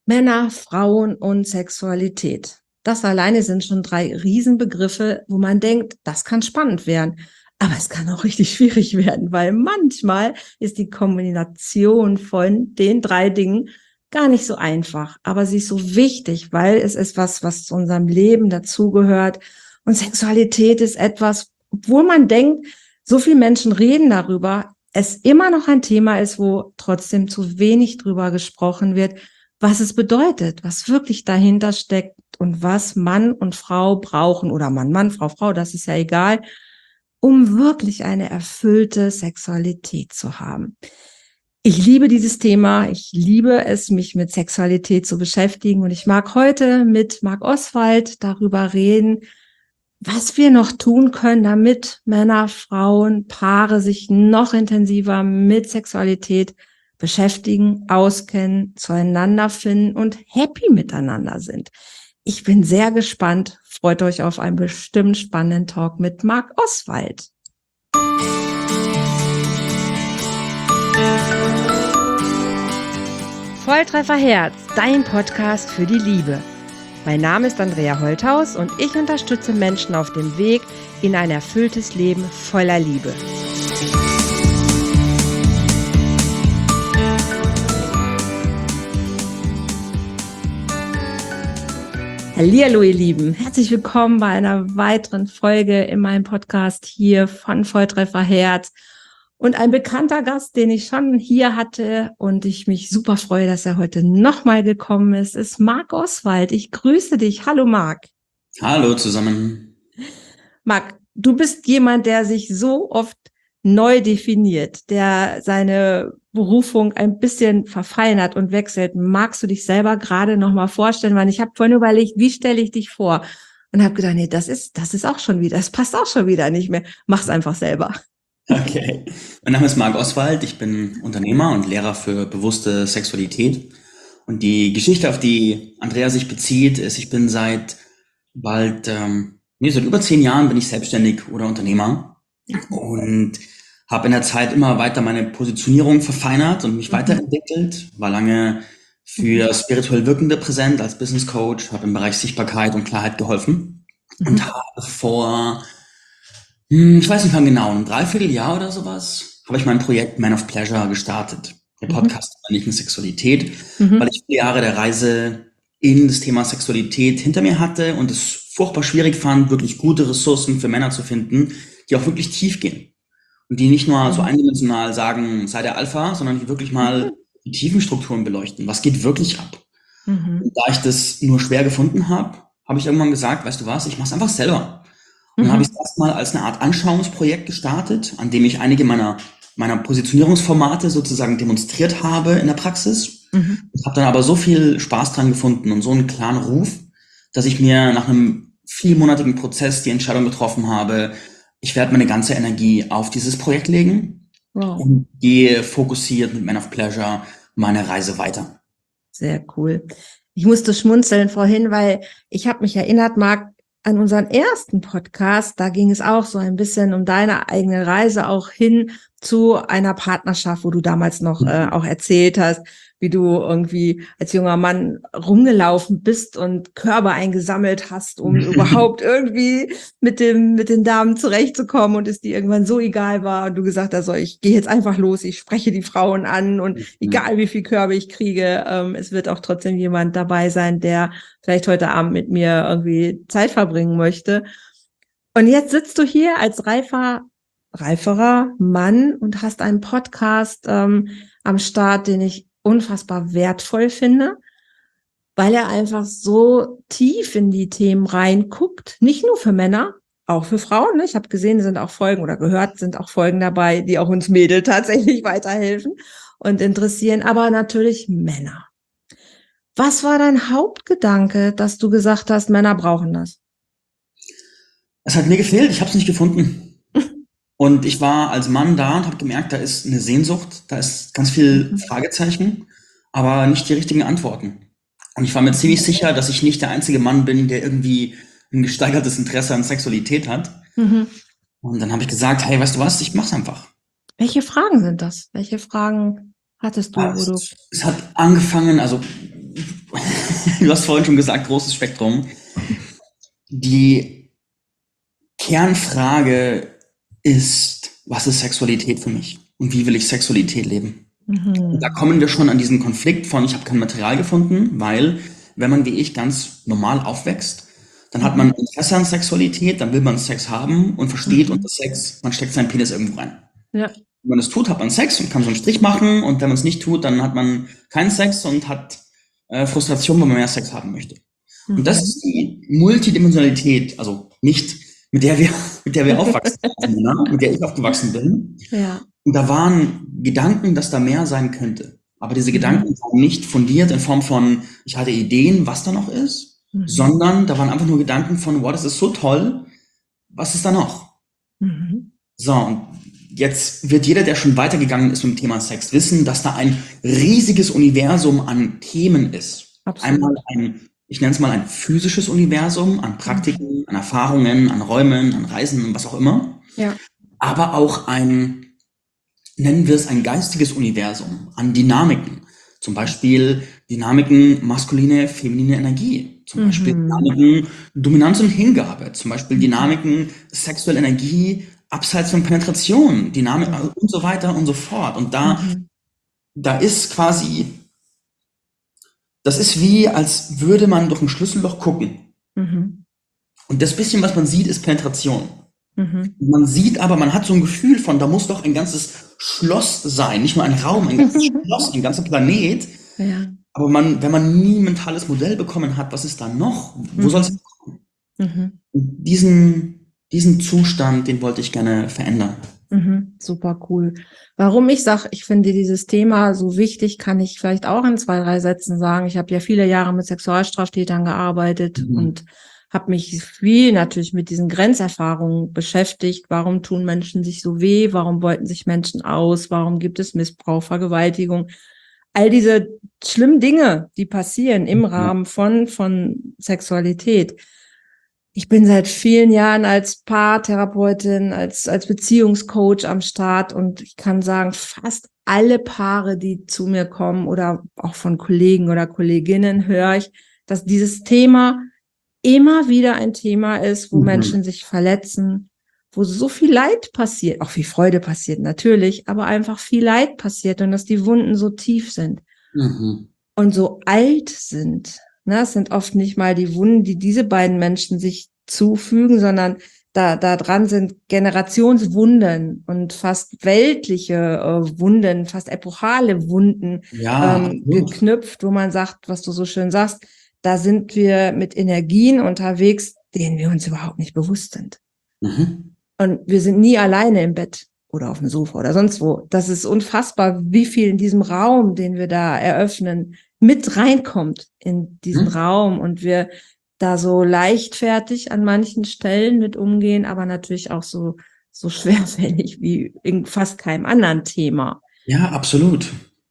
Männer, Frauen und Sexualität. Das alleine sind schon 3 Riesenbegriffe, wo man denkt, das kann spannend werden. Aber es kann auch richtig schwierig werden, weil manchmal ist die Kombination von den 3 Dingen gar nicht so einfach. Aber sie ist so wichtig, weil es ist was zu unserem Leben dazugehört. Und Sexualität ist etwas, obwohl man denkt, so viele Menschen reden darüber, es immer noch ein Thema ist, wo trotzdem zu wenig drüber gesprochen wird, was es bedeutet, was wirklich dahinter steckt und was Mann und Frau brauchen oder Mann, Frau, das ist ja egal, um wirklich eine erfüllte Sexualität zu haben. Ich liebe dieses Thema. Ich liebe es, mich mit Sexualität zu beschäftigen. Und ich mag heute mit Marc Oswald darüber reden, was wir noch tun können, damit Männer, Frauen, Paare sich noch intensiver mit Sexualität beschäftigen, auskennen, zueinander finden und happy miteinander sind. Ich bin sehr gespannt. Freut euch auf einen bestimmt spannenden Talk mit Marc Oswald. Volltreffer Herz, dein Podcast für die Liebe. Mein Name ist Andrea Holthaus und ich unterstütze Menschen auf dem Weg in ein erfülltes Leben voller Liebe. Hallihallo, ihr Lieben. Herzlich willkommen bei einer weiteren Folge in meinem Podcast hier von Volltreffer Herz. Und ein bekannter Gast, den ich schon hier hatte und ich mich super freue, dass er heute nochmal gekommen ist Marc Oswald. Ich grüße dich. Hallo, Marc. Hallo zusammen. Marc, du bist jemand, der sich so oft neu definiert, der seine Berufung ein bisschen verfeinert und wechselt. Magst du dich selber gerade noch mal vorstellen? Weil ich habe vorhin überlegt, wie stelle ich dich vor? Und habe gedacht, nee, das ist auch schon wieder, das passt auch schon wieder nicht mehr. Mach's einfach selber. Okay. Mein Name ist Marc Oswald. Ich bin Unternehmer und Lehrer für bewusste Sexualität. Und die Geschichte, auf die Andrea sich bezieht, ist, ich bin seit über 10 Jahren bin ich selbstständig oder Unternehmer und habe in der Zeit immer weiter meine Positionierung verfeinert und mich weiterentwickelt, war lange für spirituell Wirkende präsent als Business Coach, habe im Bereich Sichtbarkeit und Klarheit geholfen und habe vor, ich weiß nicht wann genau, ein Dreivierteljahr oder sowas, habe ich mein Projekt Man of Pleasure gestartet. Der Podcast über nicht Sexualität, weil ich 4 Jahre der Reise in das Thema Sexualität hinter mir hatte und es furchtbar schwierig fand, wirklich gute Ressourcen für Männer zu finden, die auch wirklich tief gehen. Und die nicht nur so eindimensional sagen, sei der Alpha, sondern die wirklich mal die tiefen Strukturen beleuchten. Was geht wirklich ab? Und da ich das nur schwer gefunden habe, habe ich irgendwann gesagt, weißt du was, ich mache es einfach selber. Und dann habe ich es erstmal als eine Art Anschauungsprojekt gestartet, an dem ich einige meiner Positionierungsformate sozusagen demonstriert habe in der Praxis. Ich habe dann aber so viel Spaß dran gefunden und so einen klaren Ruf, dass ich mir nach einem vielmonatigen Prozess die Entscheidung getroffen habe, ich werde meine ganze Energie auf dieses Projekt legen und gehe fokussiert mit Man of Pleasure meine Reise weiter. Sehr cool. Ich musste schmunzeln vorhin, weil ich habe mich erinnert, Marc, an unseren ersten Podcast, da ging es auch so ein bisschen um deine eigene Reise auch hin zu einer Partnerschaft, wo du damals noch auch erzählt hast, wie du irgendwie als junger Mann rumgelaufen bist und Körbe eingesammelt hast, um überhaupt irgendwie mit den Damen zurechtzukommen und es dir irgendwann so egal war und du gesagt hast, so, ich gehe jetzt einfach los, ich spreche die Frauen an und egal wie viel Körbe ich kriege, es wird auch trotzdem jemand dabei sein, der vielleicht heute Abend mit mir irgendwie Zeit verbringen möchte. Und jetzt sitzt du hier als reiferer Mann und hast einen Podcast am Start, den ich unfassbar wertvoll finde, weil er einfach so tief in die Themen reinguckt, nicht nur für Männer, auch für Frauen. Ne? Ich habe gesehen, sind auch Folgen oder gehört, sind auch Folgen dabei, die auch uns Mädel tatsächlich weiterhelfen und interessieren, aber natürlich Männer. Was war dein Hauptgedanke, dass du gesagt hast, Männer brauchen das? Es hat mir gefehlt, ich habe es nicht gefunden. Und ich war als Mann da und habe gemerkt, da ist eine Sehnsucht, da ist ganz viel Fragezeichen, aber nicht die richtigen Antworten. Und ich war mir ziemlich sicher, dass ich nicht der einzige Mann bin, der irgendwie ein gesteigertes Interesse an Sexualität hat. Und dann habe ich gesagt, hey, weißt du was, ich mach's einfach. Welche Fragen sind das? Welche Fragen hattest du, Es hat angefangen, also du hast vorhin schon gesagt, großes Spektrum. Die Kernfrage ist, was ist Sexualität für mich? Und wie will ich Sexualität leben? Und da kommen wir schon an diesen Konflikt von, ich habe kein Material gefunden, weil wenn man wie ich ganz normal aufwächst, dann hat man Interesse an Sexualität, dann will man Sex haben und versteht unter Sex, man steckt seinen Penis irgendwo rein. Ja. Wenn man das tut, hat man Sex und kann so einen Strich machen und wenn man es nicht tut, dann hat man keinen Sex und hat Frustration, wenn man mehr Sex haben möchte. Und das ist die Multidimensionalität, also nicht mit der wir aufwachsen, mit der ich aufgewachsen bin. Ja. Und da waren Gedanken, dass da mehr sein könnte. Aber diese Gedanken waren nicht fundiert in Form von, ich hatte Ideen, was da noch ist, sondern da waren einfach nur Gedanken von, wow, das ist so toll, was ist da noch? So, und jetzt wird jeder, der schon weitergegangen ist mit dem Thema Sex, wissen, dass da ein riesiges Universum an Themen ist. Absolut. Einmal ich nenne es mal ein physisches Universum an Praktiken, an Erfahrungen, an Räumen, an Reisen und was auch immer. Ja. Aber auch nennen wir es ein geistiges Universum an Dynamiken. Zum Beispiel Dynamiken maskuline, feminine Energie. Zum Beispiel Dynamiken Dominanz und Hingabe. Zum Beispiel Dynamiken sexuelle Energie abseits von Penetration. Dynamik und so weiter und so fort. Und da ist quasi, das ist wie, als würde man durch ein Schlüsselloch gucken. Und das bisschen, was man sieht, ist Penetration. Man sieht aber, man hat so ein Gefühl von, da muss doch ein ganzes Schloss sein, nicht nur ein Raum, ein ganzes Schloss, ein ganzer Planet. Ja. Aber wenn man nie ein mentales Modell bekommen hat, was ist da noch? Wo soll es kommen? Und diesen Zustand, den wollte ich gerne verändern. Super cool. Warum ich sage, ich finde dieses Thema so wichtig, kann ich vielleicht auch in 2, 3 Sätzen sagen. Ich habe ja viele Jahre mit Sexualstraftätern gearbeitet und habe mich viel natürlich mit diesen Grenzerfahrungen beschäftigt. Warum tun Menschen sich so weh? Warum beuten sich Menschen aus? Warum gibt es Missbrauch, Vergewaltigung? All diese schlimmen Dinge, die passieren im Rahmen von Sexualität. Ich bin seit vielen Jahren als Paartherapeutin, als Beziehungscoach am Start und ich kann sagen, fast alle Paare, die zu mir kommen oder auch von Kollegen oder Kolleginnen, höre ich, dass dieses Thema immer wieder ein Thema ist, wo Menschen sich verletzen, wo so viel Leid passiert, auch viel Freude passiert natürlich, aber einfach viel Leid passiert und dass die Wunden so tief sind und so alt sind. Ne, es sind oft nicht mal die Wunden, die diese beiden Menschen sich zufügen, sondern da dran sind Generationswunden und fast weltliche Wunden, fast epochale Wunden geknüpft, wo man sagt, was du so schön sagst, da sind wir mit Energien unterwegs, denen wir uns überhaupt nicht bewusst sind. Und wir sind nie alleine im Bett oder auf dem Sofa oder sonst wo. Das ist unfassbar, wie viel in diesem Raum, den wir da eröffnen, mit reinkommt in diesen Raum und wir da so leichtfertig an manchen Stellen mit umgehen, aber natürlich auch so schwerfällig wie in fast keinem anderen Thema. Ja, absolut.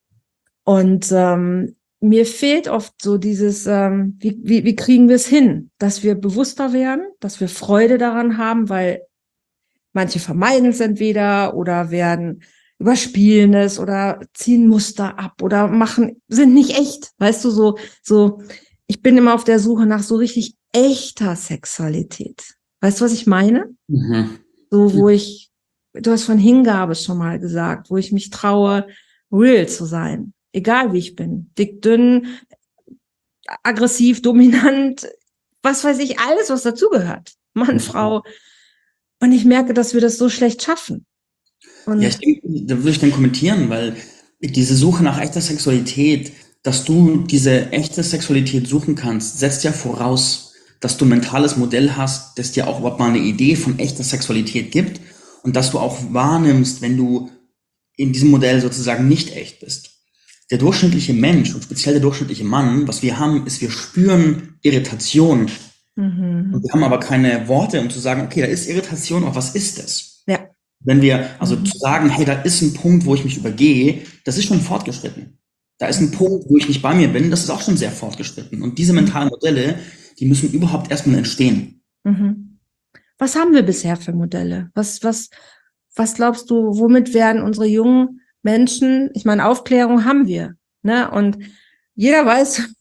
Und mir fehlt oft so dieses, wie kriegen wir es hin, dass wir bewusster werden, dass wir Freude daran haben, weil manche vermeiden es entweder oder überspielen es oder ziehen Muster ab oder sind nicht echt. Weißt du, so, ich bin immer auf der Suche nach so richtig echter Sexualität. Weißt du, was ich meine? So, du hast von Hingabe schon mal gesagt, wo ich mich traue, real zu sein. Egal wie ich bin. Dick, dünn, aggressiv, dominant, was weiß ich, alles, was dazugehört. Mann, Frau. Und ich merke, dass wir das so schlecht schaffen. Und ja, ich denke, da würde ich dann kommentieren, weil diese Suche nach echter Sexualität, dass du diese echte Sexualität suchen kannst, setzt ja voraus, dass du ein mentales Modell hast, das dir auch überhaupt mal eine Idee von echter Sexualität gibt und dass du auch wahrnimmst, wenn du in diesem Modell sozusagen nicht echt bist. Der durchschnittliche Mensch und speziell der durchschnittliche Mann, was wir haben, ist, wir spüren Irritation. Und wir haben aber keine Worte, um zu sagen, okay, da ist Irritation, aber was ist das? ja. Wenn wir, also zu sagen, hey, da ist ein Punkt, wo ich mich übergehe, das ist schon fortgeschritten. Da ist ein Punkt, wo ich nicht bei mir bin, das ist auch schon sehr fortgeschritten. Und diese mentalen Modelle, die müssen überhaupt erstmal entstehen. Was haben wir bisher für Modelle? Was glaubst du, womit werden unsere jungen Menschen, ich meine, Aufklärung haben wir, ne? Und jeder weiß,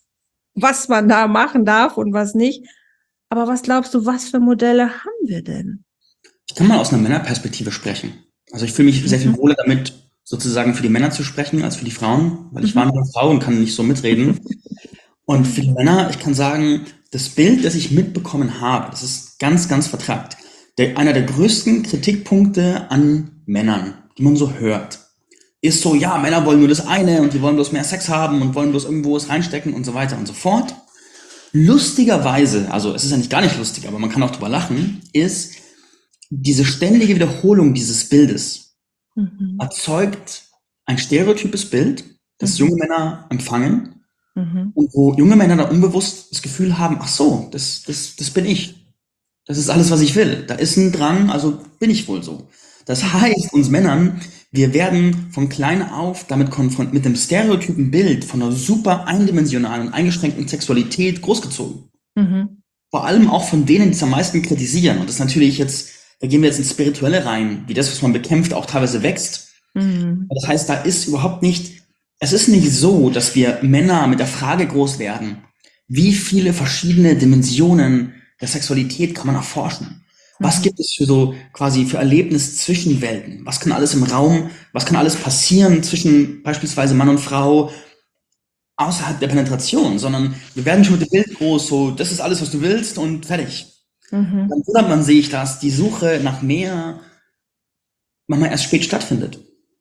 was man da machen darf und was nicht. Aber was glaubst du, was für Modelle haben wir denn? Ich kann mal aus einer Männerperspektive sprechen. Also ich fühle mich sehr viel wohler damit, sozusagen für die Männer zu sprechen, als für die Frauen, weil ich war nur eine Frau und kann nicht so mitreden. Und für die Männer, ich kann sagen, das Bild, das ich mitbekommen habe, das ist ganz, ganz vertrackt. Einer der größten Kritikpunkte an Männern, die man so hört, ist so, ja, Männer wollen nur das eine und die wollen bloß mehr Sex haben und wollen bloß irgendwo was reinstecken und so weiter und so fort. Lustigerweise, also es ist ja nicht gar nicht lustig, aber man kann auch drüber lachen, ist diese ständige Wiederholung dieses Bildes erzeugt ein stereotypes Bild, das junge Männer empfangen und wo junge Männer dann unbewusst das Gefühl haben, ach so, das bin ich. Das ist alles, was ich will. Da ist ein Drang, also bin ich wohl so. Das heißt, uns Männern, wir werden von klein auf damit konfrontiert, mit dem stereotypen Bild von einer super eindimensionalen und eingeschränkten Sexualität großgezogen. Vor allem auch von denen, die es am meisten kritisieren. Und das ist natürlich jetzt, da gehen wir jetzt ins Spirituelle rein, wie das, was man bekämpft, auch teilweise wächst. Das heißt, da ist überhaupt nicht, es ist nicht so, dass wir Männer mit der Frage groß werden, wie viele verschiedene Dimensionen der Sexualität kann man erforschen? Was gibt es für so quasi für Erlebnis-Zwischenwelten? Was kann alles im Raum, was kann alles passieren zwischen beispielsweise Mann und Frau außerhalb der Penetration? Sondern wir werden schon mit dem Bild groß, so, das ist alles, was du willst und fertig. Dann wundert man sich, dass die Suche nach mehr manchmal erst spät stattfindet.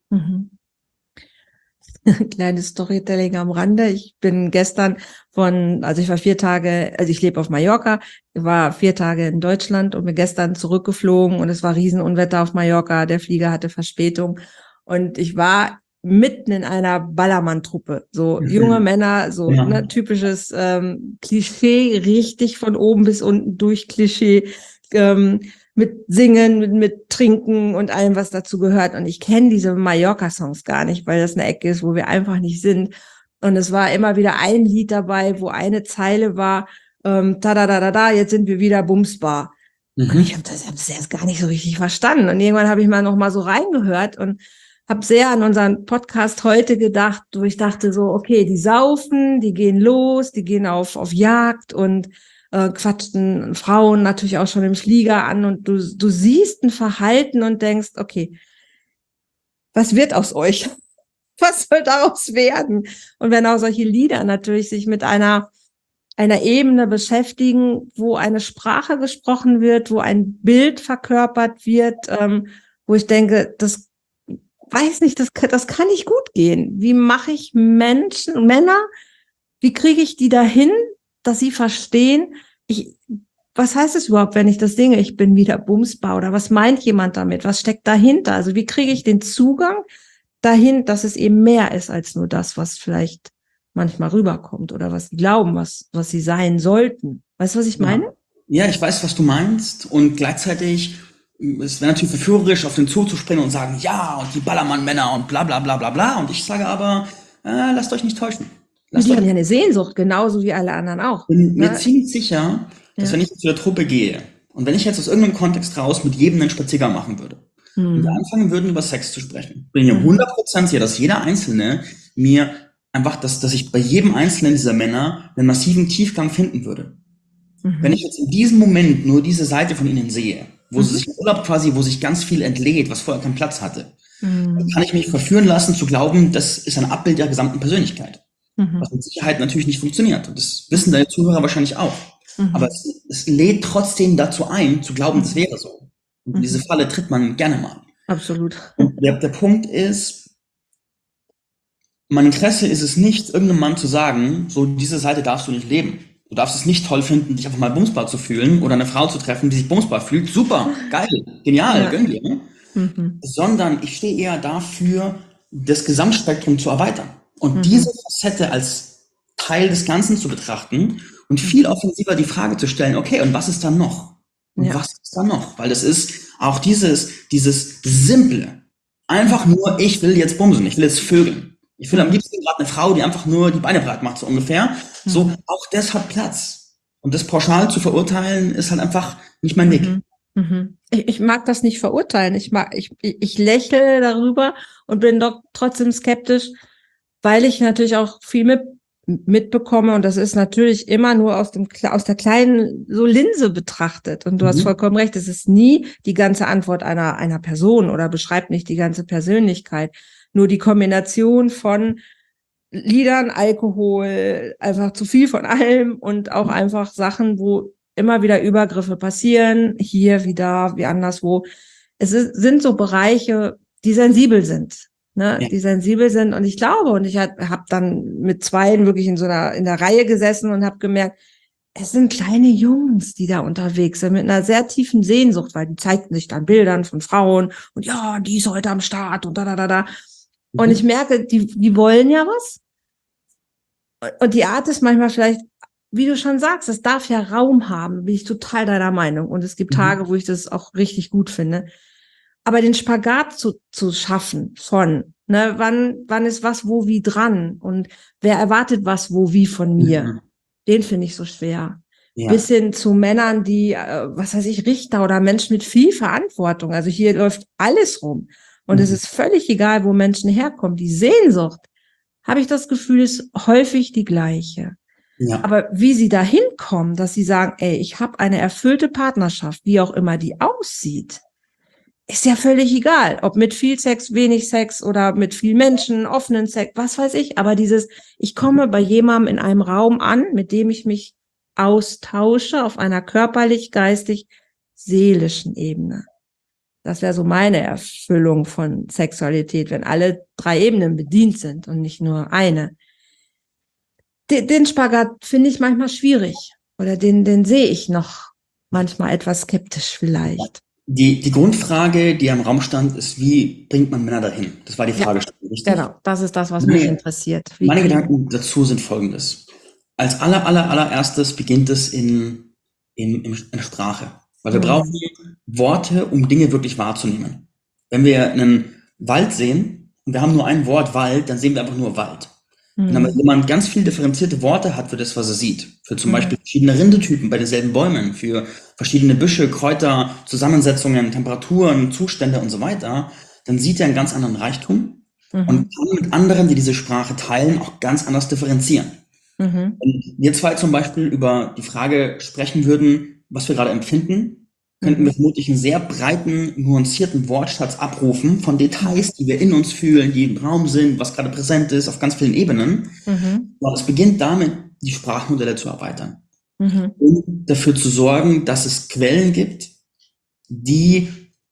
Kleines Storytelling am Rande. Ich bin gestern also ich war 4 Tage, also ich lebe auf Mallorca, war 4 Tage in Deutschland und bin gestern zurückgeflogen und es war Riesenunwetter auf Mallorca. Der Flieger hatte Verspätung und ich war mitten in einer Ballermann-Truppe. So junge Männer, so ne, typisches Klischee, richtig von oben bis unten durch Klischee. Mit Singen, mit Trinken und allem, was dazu gehört. Und ich kenne diese Mallorca-Songs gar nicht, weil das eine Ecke ist, wo wir einfach nicht sind. Und es war immer wieder ein Lied dabei, wo eine Zeile war, ta-da-da-da-da, jetzt sind wir wieder Bumsbar. Und ich habe das erst gar nicht so richtig verstanden. Und irgendwann habe ich mal noch mal so reingehört und habe sehr an unseren Podcast heute gedacht, wo ich dachte so, okay, die saufen, die gehen los, die gehen auf Jagd und quatschten Frauen natürlich auch schon im Flieger an und du siehst ein Verhalten und denkst, okay, was wird aus euch? Was soll daraus werden? Und wenn auch solche Lieder natürlich sich mit einer Ebene beschäftigen, wo eine Sprache gesprochen wird, wo ein Bild verkörpert wird, wo ich denke, das weiß nicht, das kann nicht gut gehen. Wie mache ich Männer, wie kriege ich die dahin, dass sie verstehen, was heißt es überhaupt, wenn ich das singe, ich bin wieder bumsbar, oder was meint jemand damit? Was steckt dahinter? Also wie kriege ich den Zugang dahin, dass es eben mehr ist als nur das, was vielleicht manchmal rüberkommt oder was sie glauben, was sie sein sollten. Weißt du, was ich meine? Ja, ich weiß, was du meinst und gleichzeitig, es wäre natürlich verführerisch, auf den Zug zu springen und sagen, ja, und die Ballermann-Männer und bla bla bla bla bla. Und ich sage aber, lasst euch nicht täuschen. Die haben ja eine Sehnsucht, genauso wie alle anderen auch. Bin mir ziemlich sicher, dass wenn ich zu der Truppe gehe und wenn ich jetzt aus irgendeinem Kontext raus mit jedem einen Spaziergang machen würde und wir anfangen würden, über Sex zu sprechen, bin ich mir 100% sicher, dass jeder Einzelne mir einfach, dass ich bei jedem Einzelnen dieser Männer einen massiven Tiefgang finden würde. Wenn ich jetzt in diesem Moment nur diese Seite von ihnen sehe, wo sie sich im Urlaub quasi, wo sich ganz viel entlädt, was vorher keinen Platz hatte, dann kann ich mich verführen lassen zu glauben, das ist ein Abbild der gesamten Persönlichkeit. Was mit Sicherheit natürlich nicht funktioniert. Und das wissen deine Zuhörer wahrscheinlich auch. Aber es lädt trotzdem dazu ein, zu glauben, das wäre so. Und in diese Falle tritt man gerne mal. Absolut. Und der Punkt ist, mein Interesse ist es nicht, irgendeinem Mann zu sagen, so diese Seite darfst du nicht leben. Du darfst es nicht toll finden, dich einfach mal bumsbar zu fühlen oder eine Frau zu treffen, die sich bumsbar fühlt. Super, geil, genial, gönn dir. Ne? Sondern ich stehe eher dafür, das Gesamtspektrum zu erweitern. Und diese Facette als Teil des Ganzen zu betrachten und viel offensiver die Frage zu stellen, okay, und was ist dann noch? Und was ist dann noch? Weil das ist auch dieses Simple. Einfach nur, ich will jetzt bumsen, ich will jetzt vögeln. Ich will am liebsten gerade eine Frau, die einfach nur die Beine breit macht, so ungefähr. So, auch das hat Platz. Und das pauschal zu verurteilen, ist halt einfach nicht mein Weg. Ich mag das nicht verurteilen. Ich lächle darüber und bin doch trotzdem skeptisch, weil ich natürlich auch viel mitbekomme, und das ist natürlich immer nur aus der kleinen so Linse betrachtet. Und du hast vollkommen recht, es ist nie die ganze Antwort einer Person oder beschreibt nicht die ganze Persönlichkeit. Nur die Kombination von Liedern, Alkohol, einfach zu viel von allem und auch einfach Sachen, wo immer wieder Übergriffe passieren, hier wie da, wie anderswo. Sind so Bereiche, die sensibel sind. Ne, die sensibel sind. Und ich glaube, und ich hab dann mit zweien wirklich in der Reihe gesessen und habe gemerkt, es sind kleine Jungs, die da unterwegs sind, mit einer sehr tiefen Sehnsucht, weil die zeigten sich dann Bildern von Frauen und ja, die ist heute am Start und da. Und ich merke, die wollen ja was. Und die Art ist manchmal vielleicht, wie du schon sagst, es darf ja Raum haben, bin ich total deiner Meinung. Und es gibt Tage, wo ich das auch richtig gut finde. Aber den Spagat zu schaffen von, ne, wann ist was, wo, wie dran und wer erwartet was, wo, wie von mir, den finde ich so schwer. Ja. Bis hin zu Männern, die, was weiß ich, Richter oder Menschen mit viel Verantwortung. Also hier läuft alles rum. Und es ist völlig egal, wo Menschen herkommen. Die Sehnsucht, habe ich das Gefühl, ist häufig die gleiche. Ja. Aber wie sie da hinkommen, dass sie sagen, ey, ich habe eine erfüllte Partnerschaft, wie auch immer die aussieht, ist ja völlig egal, ob mit viel Sex, wenig Sex oder mit viel Menschen, offenen Sex, was weiß ich. Aber ich komme bei jemandem in einem Raum an, mit dem ich mich austausche auf einer körperlich, geistig, seelischen Ebene. Das wäre so meine Erfüllung von Sexualität, wenn alle 3 Ebenen bedient sind und nicht nur eine. Den Spagat finde ich manchmal schwierig oder den sehe ich noch manchmal etwas skeptisch vielleicht. Die Grundfrage, die am Raum stand, ist, wie bringt man Männer dahin? Das war die Fragestellung, richtig? Genau, das ist das, was mich interessiert. Meine Gedanken dazu sind folgendes. Als allererstes beginnt es in der Sprache. Weil wir brauchen Worte, um Dinge wirklich wahrzunehmen. Wenn wir einen Wald sehen und wir haben nur ein Wort Wald, dann sehen wir einfach nur Wald. Wenn aber jemand ganz viel differenzierte Worte hat für das, was er sieht, für zum Beispiel verschiedene Rindetypen bei denselben Bäumen, für verschiedene Büsche, Kräuter, Zusammensetzungen, Temperaturen, Zustände und so weiter, dann sieht er einen ganz anderen Reichtum und kann mit anderen, die diese Sprache teilen, auch ganz anders differenzieren. Wenn wir zwei zum Beispiel über die Frage sprechen würden, was wir gerade empfinden, könnten wir vermutlich einen sehr breiten, nuancierten Wortschatz abrufen von Details, die wir in uns fühlen, die im Raum sind, was gerade präsent ist, auf ganz vielen Ebenen. Und es beginnt damit, die Sprachmodelle zu erweitern. Um dafür zu sorgen, dass es Quellen gibt, die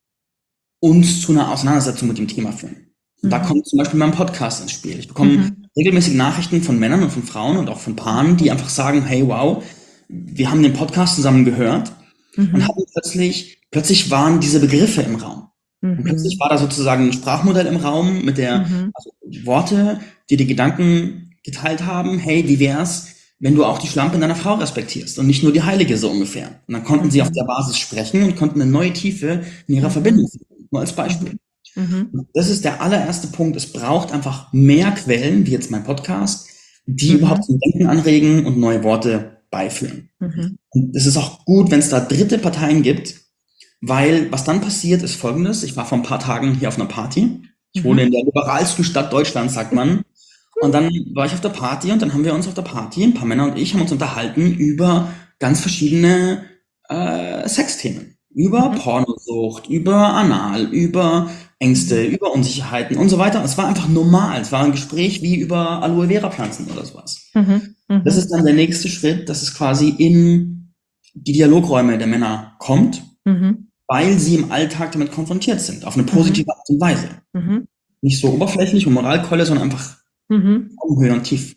uns zu einer Auseinandersetzung mit dem Thema führen. Und da kommt zum Beispiel mein Podcast ins Spiel. Ich bekomme regelmäßig Nachrichten von Männern und von Frauen und auch von Paaren, die einfach sagen, hey, wow, wir haben den Podcast zusammen gehört und hatten plötzlich waren diese Begriffe im Raum. Und plötzlich war da sozusagen ein Sprachmodell im Raum mit also Worte, die Gedanken geteilt haben, hey, wie wär's, wenn du auch die Schlampe deiner Frau respektierst und nicht nur die Heilige so ungefähr. Und dann konnten sie auf der Basis sprechen und konnten eine neue Tiefe in ihrer Verbindung finden. Nur als Beispiel. Und das ist der allererste Punkt. Es braucht einfach mehr Quellen, wie jetzt mein Podcast, die überhaupt zum Denken anregen und neue Worte beiführen. Und es ist auch gut, wenn es da dritte Parteien gibt, weil was dann passiert, ist Folgendes. Ich war vor ein paar Tagen hier auf einer Party. Ich wohne in der liberalsten Stadt Deutschlands, sagt man. Und dann war ich auf der Party und dann haben wir uns auf der Party, ein paar Männer und ich, haben uns unterhalten über ganz verschiedene Sexthemen. Über Pornosucht, über Anal, über Ängste, über Unsicherheiten und so weiter. Es war einfach normal. Es war ein Gespräch wie über Aloe Vera Pflanzen oder sowas. Das ist dann der nächste Schritt, dass es quasi in die Dialogräume der Männer kommt, weil sie im Alltag damit konfrontiert sind, auf eine positive Art und Weise. Nicht so oberflächlich und Moralkeule, sondern einfach Augenhöhe und tief.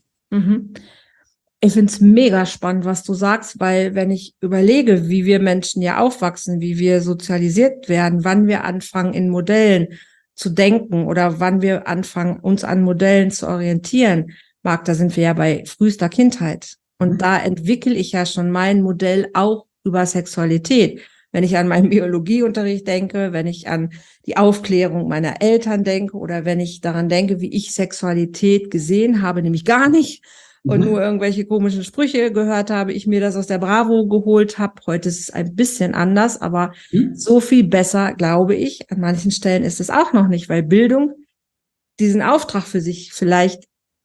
Ich finde es mega spannend, was du sagst, weil wenn ich überlege, wie wir Menschen ja aufwachsen, wie wir sozialisiert werden, wann wir anfangen, in Modellen zu denken oder wann wir anfangen, uns an Modellen zu orientieren, Marc, da sind wir ja bei frühester Kindheit. Und da entwickle ich ja schon mein Modell auch über Sexualität. Wenn ich an meinen Biologieunterricht denke, wenn ich an die Aufklärung meiner Eltern denke oder wenn ich daran denke, wie ich Sexualität gesehen habe, nämlich gar nicht, und nur irgendwelche komischen Sprüche gehört habe, ich mir das aus der Bravo geholt habe. Heute ist es ein bisschen anders, aber so viel besser, glaube ich. An manchen Stellen ist es auch noch nicht, weil Bildung diesen Auftrag für sich vielleicht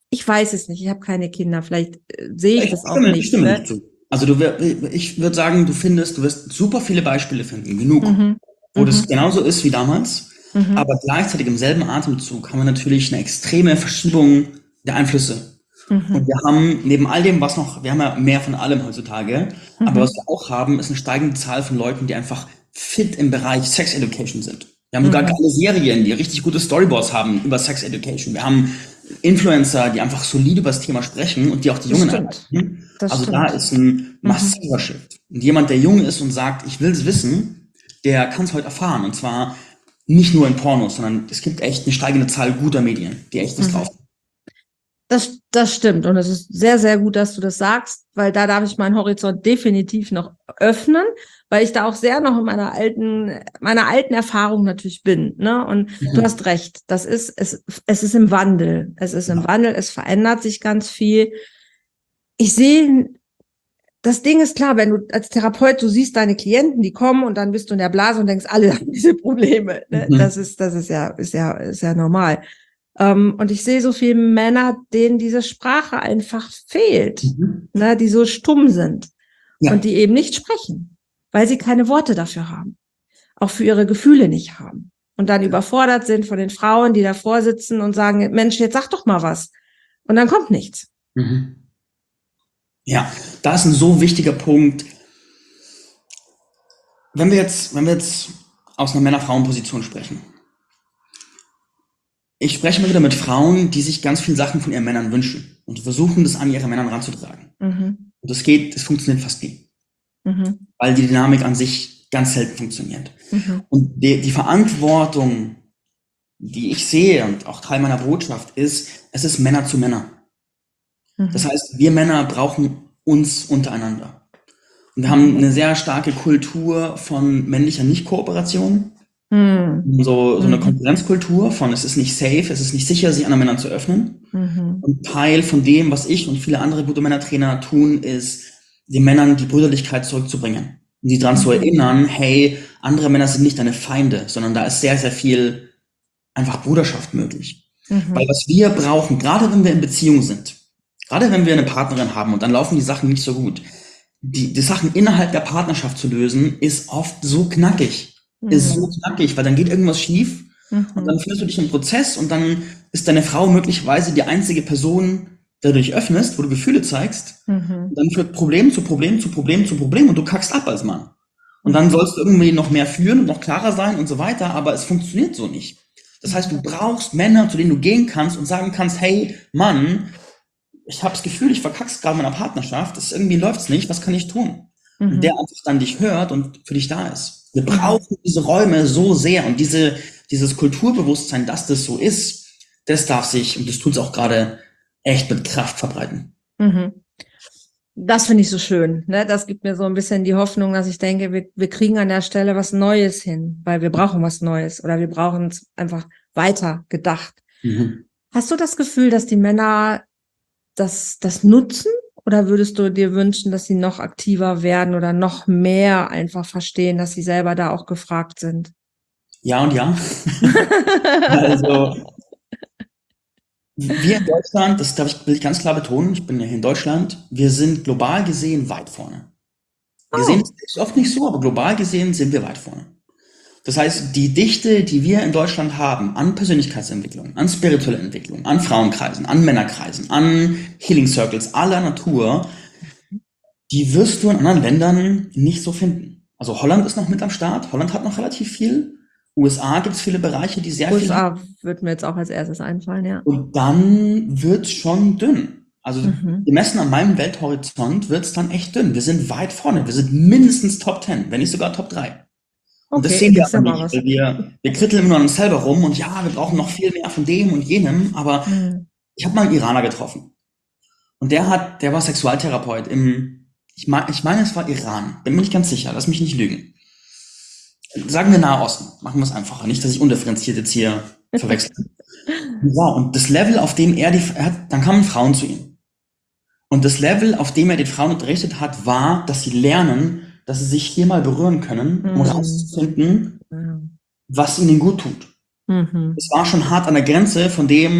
Ich weiß es nicht, ich habe keine Kinder, vielleicht sehe ich das auch Ich nicht. stimme Ne? nicht zu. Also ich würde sagen, du wirst super viele Beispiele finden, genug, Mhm. wo das Mhm. genauso ist wie damals, Mhm. aber gleichzeitig im selben Atemzug haben wir natürlich eine extreme Verschiebung der Einflüsse. Und Mhm. wir haben neben all dem, wir haben ja mehr von allem heutzutage, aber was Mhm. wir auch haben, ist eine steigende Zahl von Leuten, die einfach fit im Bereich Sex Education sind. Wir haben sogar Mhm. geile Serien, die richtig gute Storyboards haben über Sex Education. Wir haben Influencer, die einfach solide über das Thema sprechen und die auch die Das Jungen stimmt. erreichen. Das Also da stimmt. ist ein Mhm. massiver Shift. Und jemand, der jung ist und sagt, ich will es wissen, der kann es heute erfahren. Und zwar nicht nur in Pornos, sondern es gibt echt eine steigende Zahl guter Medien, die echt was drauf Mhm. haben. Das stimmt. Und es ist sehr, sehr gut, dass du das sagst, weil da darf ich meinen Horizont definitiv noch öffnen, weil ich da auch sehr noch in meiner alten Erfahrung natürlich bin. Ne? Und du Mhm. hast recht. Es ist im Wandel. Es ist im Ja. Wandel. Es verändert sich ganz viel. Ich sehe, das Ding ist klar, wenn du als Therapeut, du siehst deine Klienten, die kommen und dann bist du in der Blase und denkst, alle haben diese Probleme. Ne? Mhm. Das ist ja normal. Und ich sehe so viele Männer, denen diese Sprache einfach fehlt, Mhm. ne, die so stumm sind und Ja. die eben nicht sprechen, weil sie keine Worte dafür haben, auch für ihre Gefühle nicht haben. Und dann überfordert sind von den Frauen, die davor sitzen und sagen, Mensch, jetzt sag doch mal was. Und dann kommt nichts. Mhm. Ja, da ist ein so wichtiger Punkt. Wenn wir jetzt aus einer Männer-Frauen-Position sprechen. Ich spreche mal wieder mit Frauen, die sich ganz viele Sachen von ihren Männern wünschen und die versuchen, das an ihre Männer ranzutragen. Mhm. Und das funktioniert fast nie, Mhm. weil die Dynamik an sich ganz selten funktioniert. Mhm. Und die Verantwortung, die ich sehe und auch Teil meiner Botschaft ist, es ist Männer zu Männer. Das Mhm. heißt, wir Männer brauchen uns untereinander. Und wir haben Mhm. eine sehr starke Kultur von männlicher Nicht-Kooperation. Mhm. So eine Mhm. Konkurrenzkultur von, es ist nicht safe, es ist nicht sicher, sich anderen Männern zu öffnen. Mhm. Und Teil von dem, was ich und viele andere gute Männertrainer tun, ist, den Männern die Brüderlichkeit zurückzubringen. Und sie daran zu Mhm. erinnern, hey, andere Männer sind nicht deine Feinde, sondern da ist sehr, sehr viel einfach Bruderschaft möglich. Weil Mhm. was wir brauchen, gerade wenn wir in Beziehung sind, gerade wenn wir eine Partnerin haben und dann laufen die Sachen nicht so gut, die Sachen innerhalb der Partnerschaft zu lösen, ist oft so knackig. Ist so Mhm. knackig, weil dann geht irgendwas schief und dann Mhm. findest du dich im Prozess und dann ist deine Frau möglicherweise die einzige Person, der du dich öffnest, wo du Gefühle zeigst. Und Mhm. dann führt Problem zu Problem zu Problem zu Problem und du kackst ab als Mann. Und dann Mhm. sollst du irgendwie noch mehr führen und noch klarer sein und so weiter, aber es funktioniert so nicht. Das heißt, du brauchst Männer, zu denen du gehen kannst und sagen kannst, hey, Mann, ich habe das Gefühl, ich verkack's gerade in meiner Partnerschaft, irgendwie läuft's nicht, was kann ich tun? Und der Mhm. einfach dann dich hört und für dich da ist. Wir Mhm. brauchen diese Räume so sehr und dieses Kulturbewusstsein, dass das so ist, das darf sich, und das tut's auch gerade, echt mit Kraft verbreiten. Mhm. Das finde ich so schön. Ne? Das gibt mir so ein bisschen die Hoffnung, dass ich denke, wir kriegen an der Stelle was Neues hin, weil wir brauchen was Neues oder wir brauchen es einfach weiter gedacht. Mhm. Hast du das Gefühl, dass die Männer das nutzen? Oder würdest du dir wünschen, dass sie noch aktiver werden oder noch mehr einfach verstehen, dass sie selber da auch gefragt sind? Ja und ja. Also, wir in Deutschland, will ich ganz klar betonen, ich bin ja hier in Deutschland, wir sind global gesehen weit vorne. Wir sehen Oh. es oft nicht so, aber global gesehen sind wir weit vorne. Das heißt, die Dichte, die wir in Deutschland haben an Persönlichkeitsentwicklung, an spirituelle Entwicklung, an Frauenkreisen, an Männerkreisen, an Healing Circles aller Natur, die wirst du in anderen Ländern nicht so finden. Also Holland ist noch mit am Start. Holland hat noch relativ viel. USA gibt es viele Bereiche, die sehr viel haben. USA wird mir jetzt auch als erstes einfallen, ja. Und dann wird's schon dünn. Also Mhm. gemessen an meinem Welthorizont wird's dann echt dünn. Wir sind weit vorne. Wir sind mindestens Top 10, wenn nicht sogar Top 3. Und das Okay, sehen wir das ist ja aber mal nicht, was. weil wir kritteln immer nur an uns selber rum und ja, wir brauchen noch viel mehr von dem und jenem. Aber Mhm. ich habe mal einen Iraner getroffen und der war Sexualtherapeut ich meine, es war Iran. Bin mir nicht ganz sicher. Lass mich nicht lügen. Sagen wir Nahe Osten. Machen wir es einfacher. Nicht, dass ich undifferenziert jetzt hier verwechsel. Ja, und das Level, auf dem dann kamen Frauen zu ihm. Und das Level, auf dem er den Frauen unterrichtet hat, war, dass sie lernen, dass sie sich hier mal berühren können, um Mhm. rauszufinden, Ja. was ihnen gut tut. Mhm. Es war schon hart an der Grenze von dem,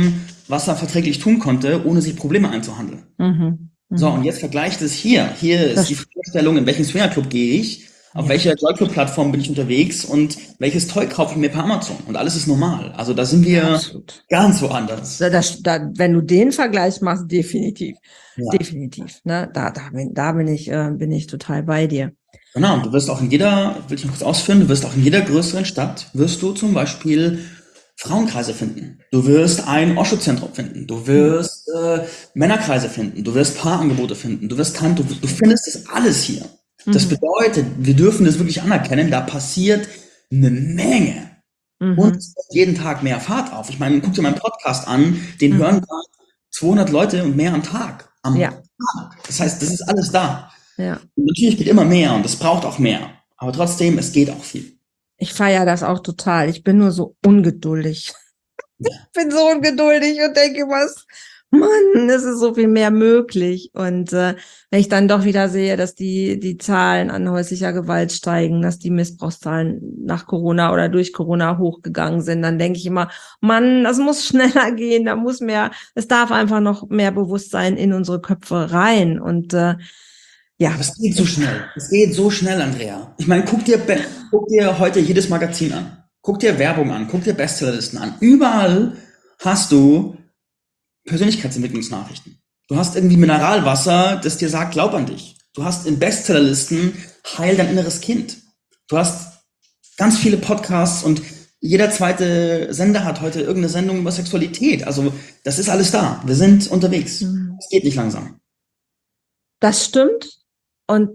wasserverträglich tun konnte, ohne sich Probleme einzuhandeln. Mhm. So, Mhm. und jetzt vergleicht es hier. Hier ist die Fragestellung, in welchen Swingerclub gehe ich, auf welcher Joyclub-Plattform bin ich unterwegs und welches Toy kaufe ich mir per Amazon. Und alles ist normal. Also da sind wir Absolut. ganz woanders. Wenn du den Vergleich machst, definitiv. Ja. Definitiv. Ne? Da bin ich total bei dir. Genau, und du wirst auch will ich noch kurz ausführen, du wirst auch in jeder größeren Stadt, wirst du zum Beispiel Frauenkreise finden. Du wirst ein Osho-Zentrum finden. Du wirst Männerkreise finden. Du wirst Paarangebote finden. Du findest das alles hier. Das bedeutet, wir dürfen das wirklich anerkennen, da passiert eine Menge. Und es nimmt jeden Tag mehr Fahrt auf. Ich meine, guck dir meinen Podcast an, den hören gerade 200 Leute und mehr am Tag. Das heißt, das ist alles da. Ja. Und natürlich geht immer mehr und es braucht auch mehr. Aber trotzdem, es geht auch viel. Ich feiere das auch total. Ich bin nur so ungeduldig. Ich bin so ungeduldig und denke, Mann, es ist so viel mehr möglich. Und wenn ich dann doch wieder sehe, dass die Zahlen an häuslicher Gewalt steigen, dass die Missbrauchszahlen nach Corona oder durch Corona hochgegangen sind, dann denke ich immer, Mann, das muss schneller gehen, es darf einfach noch mehr Bewusstsein in unsere Köpfe rein. Und ja. Aber es geht so schnell. Es geht so schnell, Andrea. Ich meine, guck dir heute jedes Magazin an. Guck dir Werbung an. Guck dir Bestsellerlisten an. Überall hast du Persönlichkeitsentwicklungsnachrichten. Du hast irgendwie Mineralwasser, das dir sagt, glaub an dich. Du hast in Bestsellerlisten, heil dein inneres Kind. Du hast ganz viele Podcasts und jeder zweite Sender hat heute irgendeine Sendung über Sexualität. Also das ist alles da. Wir sind unterwegs. Es geht nicht langsam. Das stimmt. Und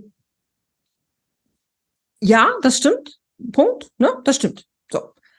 ja, das stimmt. Punkt. Ne? Das stimmt. So.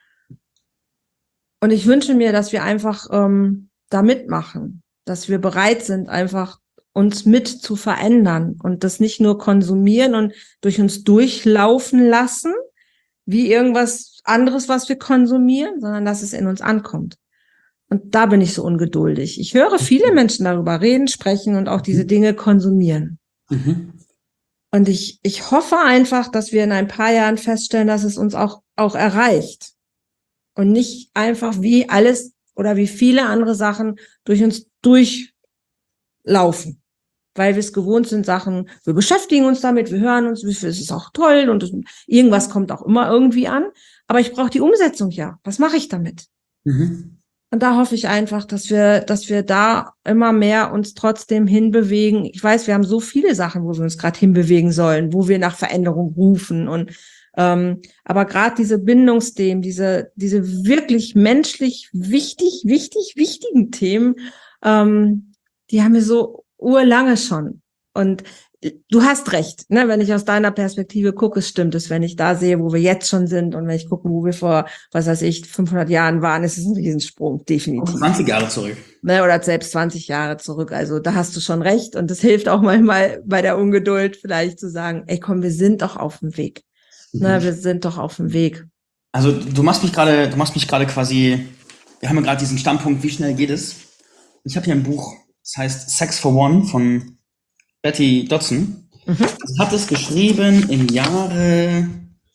Und ich wünsche mir, dass wir einfach da mitmachen, dass wir bereit sind, einfach uns mit zu verändern und das nicht nur konsumieren und durch uns durchlaufen lassen, wie irgendwas anderes, was wir konsumieren, sondern dass es in uns ankommt. Und da bin ich so ungeduldig. Ich höre viele Menschen darüber reden, sprechen und auch diese Dinge konsumieren. Und ich hoffe einfach, dass wir in ein paar Jahren feststellen, dass es uns auch erreicht. Und nicht einfach wie alles oder wie viele andere Sachen durch uns durchlaufen. Weil wir es gewohnt sind, wir beschäftigen uns damit, wir hören uns, es ist auch toll und irgendwas kommt auch immer irgendwie an. Aber ich brauche die Umsetzung ja. Was mache ich damit? Und da hoffe ich einfach, dass wir da immer mehr uns trotzdem hinbewegen. Ich weiß, wir haben so viele Sachen, wo wir uns gerade hinbewegen sollen, wo wir nach Veränderung rufen und aber gerade diese Bindungsthemen, diese wirklich menschlich wichtigen Themen, die haben wir so urlange schon. Und du hast recht, ne? Wenn ich aus deiner Perspektive gucke, stimmt es. Wenn ich da sehe, wo wir jetzt schon sind und wenn ich gucke, wo wir vor, 500 Jahren waren, ist es ein Riesensprung, definitiv. 20 Jahre zurück. Ne? Oder selbst 20 Jahre zurück. Also da hast du schon recht. Und das hilft auch manchmal bei der Ungeduld vielleicht zu sagen, ey komm, wir sind doch auf dem Weg. Na, wir sind doch auf dem Weg. Also du machst mich gerade quasi, wir haben ja gerade diesen Standpunkt, wie schnell geht es? Ich habe hier ein Buch, das heißt Sex for One von Betty Dodson. Sie hat es geschrieben im Jahre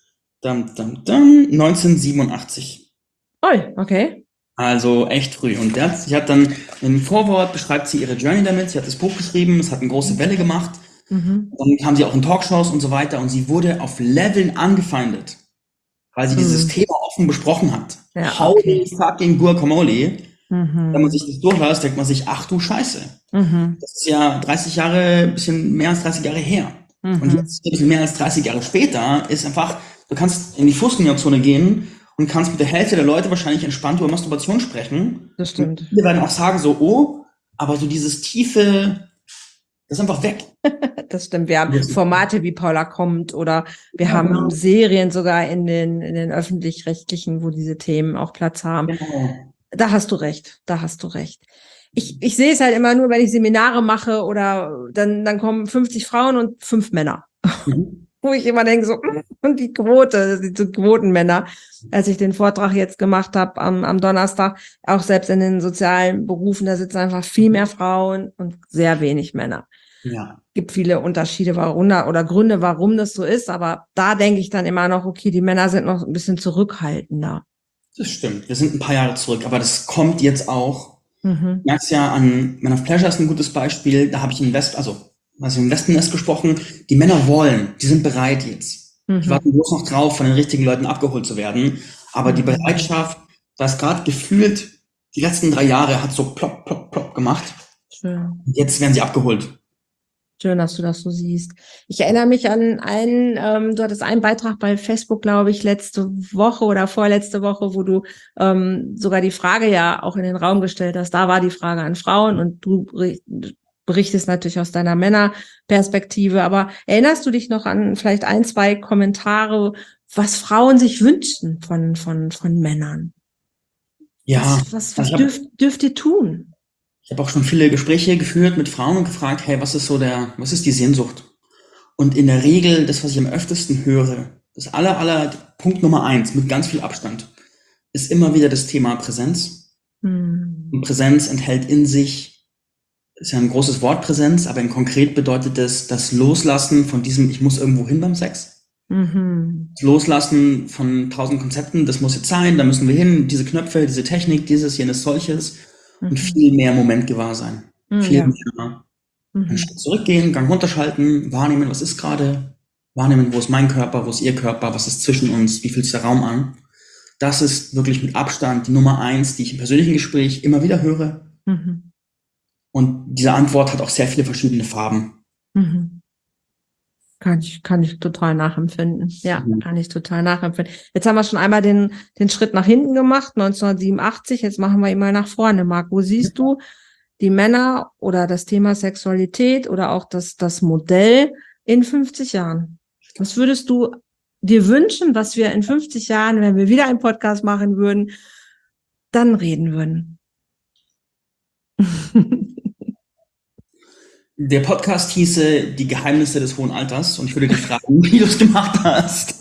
1987. Oh, okay. Also echt früh. Und sie hat dann im Vorwort beschreibt sie ihre Journey damit. Sie hat das Buch geschrieben, es hat eine große Welle gemacht. Dann kam sie auch in Talkshows und so weiter und sie wurde auf Leveln angefeindet, weil sie dieses Thema offen besprochen hat. Ja, Holy fucking Guacamole. Wenn man sich das durchlässt, denkt man sich, ach du Scheiße. Das ist ja 30 Jahre, bisschen mehr als 30 Jahre her. Und jetzt, ein bisschen mehr als 30 Jahre später, ist einfach, du kannst in die Fußgängerzone gehen und kannst mit der Hälfte der Leute wahrscheinlich entspannt über Masturbation sprechen. Das stimmt. Wir werden auch sagen so, oh, aber so dieses tiefe, das ist einfach weg. Das stimmt. Wir haben Formate wie Paula kommt oder wir haben Serien sogar in den öffentlich-rechtlichen, wo diese Themen auch Platz haben. Genau. Da hast du recht. Ich sehe es halt immer nur, wenn ich Seminare mache oder dann kommen 50 Frauen und 5 Männer. Wo ich immer denke, so, und die Quotenmänner. Als ich den Vortrag jetzt gemacht habe am Donnerstag, auch selbst in den sozialen Berufen, da sitzen einfach viel mehr Frauen und sehr wenig Männer. Ja. Gibt viele Unterschiede, oder Gründe, warum das so ist, aber da denke ich dann immer noch, okay, die Männer sind noch ein bisschen zurückhaltender. Das stimmt. Wir sind ein paar Jahre zurück, aber das kommt jetzt auch. Mhm. Du merkst ja an Man of Pleasure ist ein gutes Beispiel, da habe ich im Wespennest gesprochen, die Männer wollen, die sind bereit jetzt. Die Mhm. warten bloß noch drauf, von den richtigen Leuten abgeholt zu werden. Aber die Mhm. Bereitschaft, das gerade gefühlt, die letzten 3 Jahre hat so plopp, plopp, plopp gemacht. Schön. Und jetzt werden sie abgeholt. Schön, dass du das so siehst. Ich erinnere mich an du hattest einen Beitrag bei Facebook, glaube ich, letzte Woche oder vorletzte Woche, wo du sogar die Frage ja auch in den Raum gestellt hast. Da war die Frage an Frauen und du berichtest natürlich aus deiner Männerperspektive. Aber erinnerst du dich noch an vielleicht ein, zwei Kommentare, was Frauen sich wünschen von Männern? Ja, Was also dürft ihr tun? ich hab auch schon viele Gespräche geführt mit Frauen und gefragt, hey, was ist die Sehnsucht? Und in der Regel, das, was ich am öftesten höre, das Punkt Nummer 1 mit ganz viel Abstand, ist immer wieder das Thema Präsenz. Hm. Und Präsenz enthält in sich, ist ja ein großes Wort Präsenz, aber in konkret bedeutet es das Loslassen von diesem, ich muss irgendwo hin beim Sex. Mhm. Das Loslassen von 1000 Konzepten, das muss jetzt sein, da müssen wir hin, diese Knöpfe, diese Technik, dieses, jenes, solches und Mhm. viel mehr Momentgewahr sein. Viel Ja. mehr einen Mhm. Schritt zurückgehen, Gang runterschalten, wahrnehmen, was ist gerade, wahrnehmen, wo ist mein Körper, wo ist ihr Körper, was ist zwischen uns, wie fühlt sich der Raum an. Das ist wirklich mit Abstand die Nummer 1, die ich im persönlichen Gespräch immer wieder höre. Mhm. Und diese Antwort hat auch sehr viele verschiedene Farben. Mhm. Kann ich total nachempfinden. Ja, Mhm. kann ich total nachempfinden. Jetzt haben wir schon einmal den Schritt nach hinten gemacht, 1987. Jetzt machen wir ihn mal nach vorne. Marc, wo siehst du die Männer oder das Thema Sexualität oder auch das Modell in 50 Jahren? Was würdest du dir wünschen, was wir in 50 Jahren, wenn wir wieder einen Podcast machen würden, dann reden würden? Der Podcast hieße Die Geheimnisse des hohen Alters und ich würde dich fragen, wie du es gemacht hast.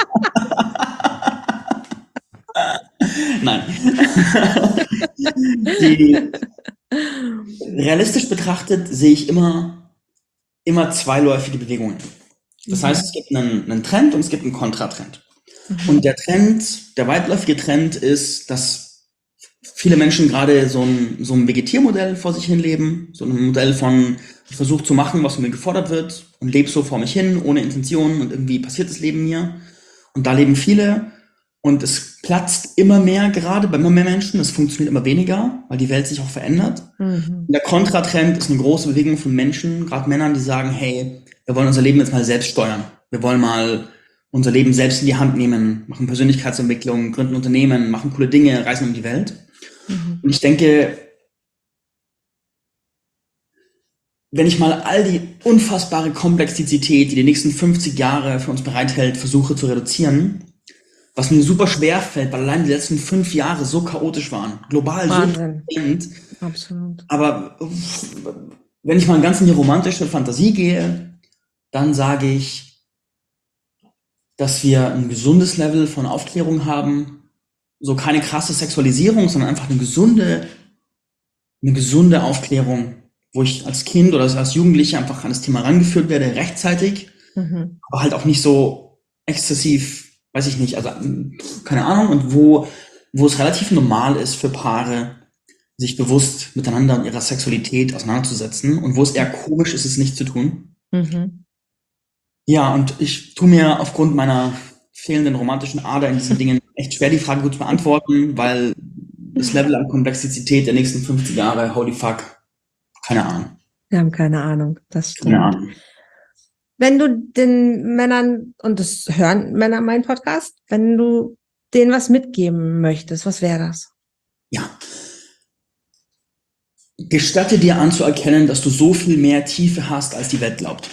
Nein. Die, realistisch betrachtet sehe ich immer zweiläufige Bewegungen. Das heißt, es gibt einen Trend und es gibt einen Kontratrend. Und der weitläufige Trend ist, dass viele Menschen gerade so ein Vegetiermodell vor sich hin leben, so ein Modell von, ich versuche zu machen, was von mir gefordert wird und lebe so vor mich hin, ohne Intention und irgendwie passiert das Leben mir. Und da leben viele und es platzt immer mehr gerade bei immer mehr Menschen, es funktioniert immer weniger, weil die Welt sich auch verändert. Mhm. Und der Kontratrend ist eine große Bewegung von Menschen, gerade Männern, die sagen, hey, wir wollen unser Leben jetzt mal selbst steuern. Wir wollen mal unser Leben selbst in die Hand nehmen, machen Persönlichkeitsentwicklung, gründen Unternehmen, machen coole Dinge, reisen um die Welt. Und ich denke, wenn ich mal all die unfassbare Komplexität, die die nächsten 50 Jahre für uns bereithält, versuche zu reduzieren, was mir super schwer fällt, weil allein die letzten 5 Jahre so chaotisch waren, global Wahnsinn. so turbulent. Absolut. Aber wenn ich mal ganz in die romantische Fantasie gehe, dann sage ich, dass wir ein gesundes Level von Aufklärung haben, so keine krasse Sexualisierung, sondern einfach eine gesunde Aufklärung, wo ich als Kind oder als Jugendlicher einfach an das Thema rangeführt werde, rechtzeitig, aber halt auch nicht so exzessiv, weiß ich nicht, also keine Ahnung, und wo es relativ normal ist für Paare, sich bewusst miteinander und ihrer Sexualität auseinanderzusetzen und wo es eher komisch ist, es nicht zu tun. Mhm. Ja, und ich tue mir aufgrund meiner fehlenden romantischen Ader in diesen Dingen echt schwer, die Frage gut zu beantworten, weil das Level an Komplexität der nächsten 50 Jahre, holy fuck, keine Ahnung. Wir haben keine Ahnung, das Keine stimmt. Ahnung. Wenn du den Männern, und das hören Männer meinen Podcast, wenn du denen was mitgeben möchtest, was wäre das? Ja. Gestatte dir anzuerkennen, dass du so viel mehr Tiefe hast, als die Welt glaubt.